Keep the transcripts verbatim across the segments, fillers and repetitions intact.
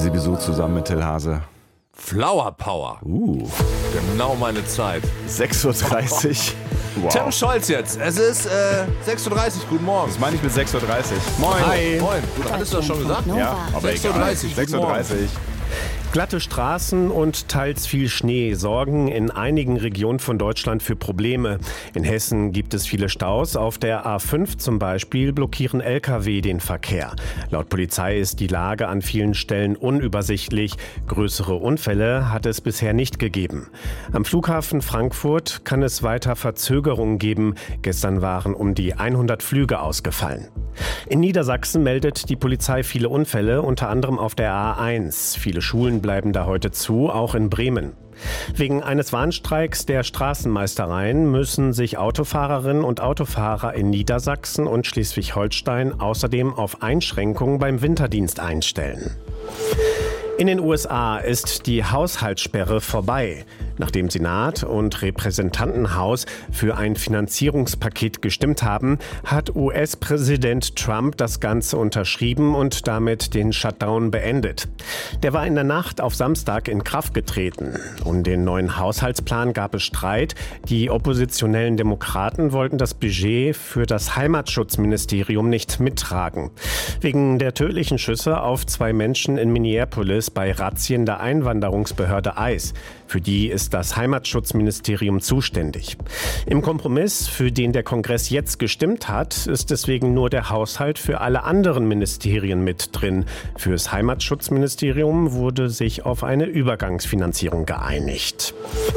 Easy Bisou zusammen mit Till Hase. Flower Power. Uh. Genau meine Zeit. sechs Uhr dreißig. Wow. Tim Scholz jetzt. Es ist äh, sechs Uhr dreißig. Guten Morgen. Das meine ich mit sechs Uhr dreißig. Moin. Hi. Moin. Du hattest das schon gesagt? Ja, aber sechs Uhr dreißig. sechs Uhr dreißig. Glatte Straßen und teils viel Schnee sorgen in einigen Regionen von Deutschland für Probleme. In Hessen gibt es viele Staus. Auf der A fünf zum Beispiel blockieren L K W den Verkehr. Laut Polizei ist die Lage an vielen Stellen unübersichtlich. Größere Unfälle hat es bisher nicht gegeben. Am Flughafen Frankfurt kann es weiter Verzögerungen geben. Gestern waren um die hundert Flüge ausgefallen. In Niedersachsen meldet die Polizei viele Unfälle, unter anderem auf der A eins. Viele Schulen bleiben da heute zu, auch in Bremen. Wegen eines Warnstreiks der Straßenmeistereien müssen sich Autofahrerinnen und Autofahrer in Niedersachsen und Schleswig-Holstein außerdem auf Einschränkungen beim Winterdienst einstellen. In den U S A ist die Haushaltssperre vorbei. Nachdem Senat und Repräsentantenhaus für ein Finanzierungspaket gestimmt haben, hat U S-Präsident Trump das Ganze unterschrieben und damit den Shutdown beendet. Der war in der Nacht auf Samstag in Kraft getreten. Um den neuen Haushaltsplan gab es Streit. Die oppositionellen Demokraten wollten das Budget für das Heimatschutzministerium nicht mittragen. Wegen der tödlichen Schüsse auf zwei Menschen in Minneapolis bei Razzien der Einwanderungsbehörde ICE. Für die ist das Heimatschutzministerium zuständig. Im Kompromiss, für den der Kongress jetzt gestimmt hat, ist deswegen nur der Haushalt für alle anderen Ministerien mit drin. Fürs Heimatschutzministerium wurde sich auf eine Übergangsfinanzierung geeinigt.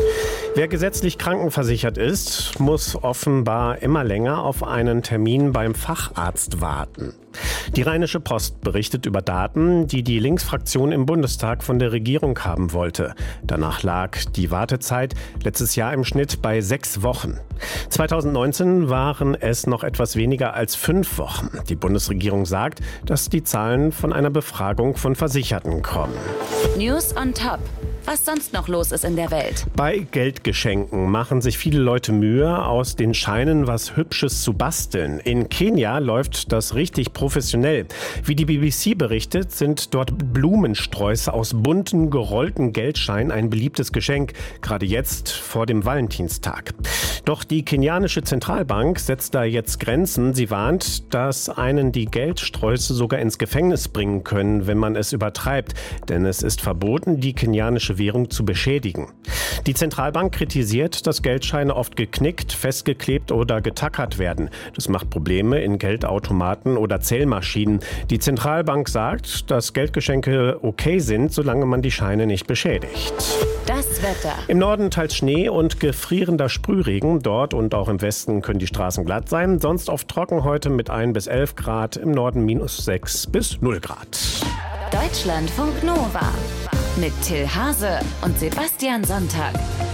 Wer gesetzlich krankenversichert ist, muss offenbar immer länger auf einen Termin beim Facharzt warten. Die Rheinische Post berichtet über Daten, die die Linksfraktion im Bundestag von der Regierung haben wollte. Danach lag die Wartezeit letztes Jahr im Schnitt bei sechs Wochen. zweitausendneunzehn waren es noch etwas weniger als fünf Wochen. Die Bundesregierung sagt, dass die Zahlen von einer Befragung von Versicherten kommen. News on Top. Was sonst noch los ist in der Welt. Bei Geldgeschenken machen sich viele Leute Mühe, aus den Scheinen was Hübsches zu basteln. In Kenia läuft das richtig professionell. Wie die B B C berichtet, sind dort Blumensträuße aus bunten, gerollten Geldscheinen ein beliebtes Geschenk, gerade jetzt vor dem Valentinstag. Doch die kenianische Zentralbank setzt da jetzt Grenzen. Sie warnt, dass einen die Geldsträuße sogar ins Gefängnis bringen können, wenn man es übertreibt. Denn es ist verboten, die kenianische Währung zu beschädigen. Die Zentralbank kritisiert, dass Geldscheine oft geknickt, festgeklebt oder getackert werden. Das macht Probleme in Geldautomaten oder Zählmaschinen. Die Zentralbank sagt, dass Geldgeschenke okay sind, solange man die Scheine nicht beschädigt. Das Wetter. Im Norden teils Schnee und gefrierender Sprühregen. Dort und auch im Westen können die Straßen glatt sein. Sonst oft trocken heute mit ein bis elf Grad. Im Norden minus sechs bis null Grad. Deutschlandfunk Nova. Mit Till Hase und Sebastian Sonntag.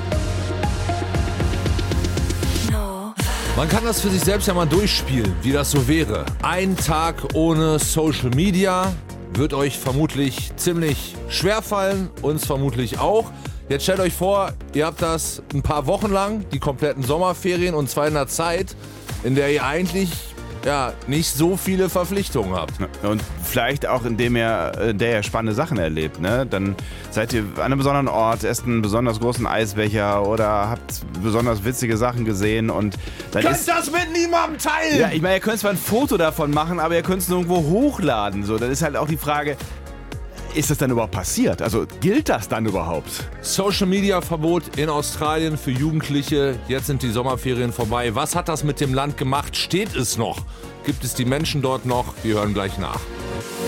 Man kann das für sich selbst ja mal durchspielen, wie das so wäre. Ein Tag ohne Social Media wird euch vermutlich ziemlich schwer fallen, uns vermutlich auch. Jetzt stellt euch vor, ihr habt das ein paar Wochen lang, die kompletten Sommerferien, und zwar in einer Zeit, in der ihr eigentlich ja nicht so viele Verpflichtungen habt. Und vielleicht auch, indem ihr, in der ihr spannende Sachen erlebt, ne? Dann seid ihr an einem besonderen Ort, esst einen besonders großen Eisbecher oder habt besonders witzige Sachen gesehen und dann Könnt ist das mit niemandem teilen! Ja, ich meine, ihr könnt zwar ein Foto davon machen, aber ihr könnt es nirgendwo hochladen. So, dann ist halt auch die Frage, ist das dann überhaupt passiert? Also gilt das dann überhaupt? Social Media Verbot in Australien für Jugendliche. Jetzt sind die Sommerferien vorbei. Was hat das mit dem Land gemacht? Steht es noch? Gibt es die Menschen dort noch? Wir hören gleich nach.